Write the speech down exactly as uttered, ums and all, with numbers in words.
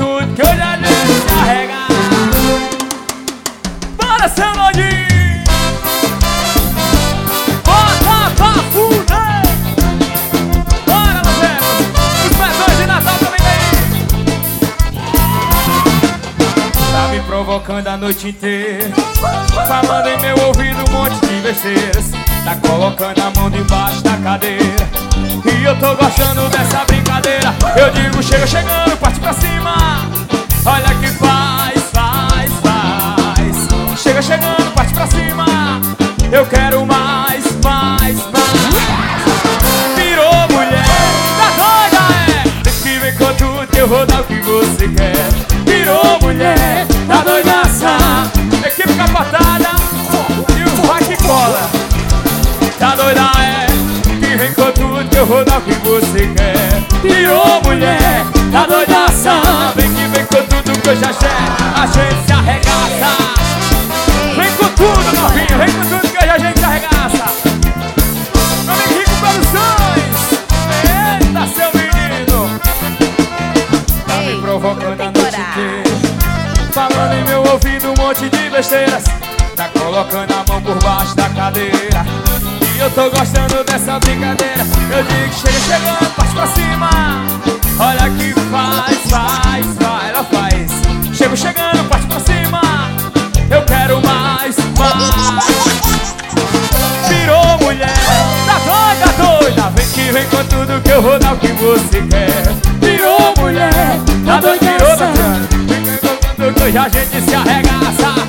tudo que hoje a gente se arrega. Bora, seu Nodinho! Bota pra fuder! Bora, Lucero! Os presões de Natal também tem! Tá me provocando a noite inteira, falando em meu ouvido um monte de besteiras. Tá colocando a mão debaixo da cadeira e eu tô gostando dessa brincadeira. Eu digo chega chegando, parte pra cima. Olha que faz, faz, faz. Chega chegando, parte pra cima. Eu quero mais, mais, mais. Virou mulher, tá doida é? Tem que vem com tudo que eu vou dar o que você quer. Virou mulher, tá doidaça. Equipe capotada e o vai que cola. Tá doida é, que vem com tudo que eu vou dar o que você quer. Virou mulher, tá doidaça. Vem que vem com tudo que eu já sei. A gente se arregaça. Vem com tudo, novinho, vem com tudo que hoje a gente se arregaça. Nome Rico Produções. Eita, seu menino. Tá me provocando a noite inteira, falando em meu ouvido um monte de besteiras. Tá colocando a mão por baixo da cadeira e eu tô gostando dessa brincadeira. Eu digo chega chegando, parte pra cima. Olha que faz, faz, faz. Ela faz. Chego chegando, parte pra cima. Eu quero mais, mais. Virou mulher, tá doida, doida. Vem que vem com tudo que eu vou dar o que você quer. Virou mulher, tá doida, virou, tá. Vem que vem com tudo que hoje a gente se arregaça.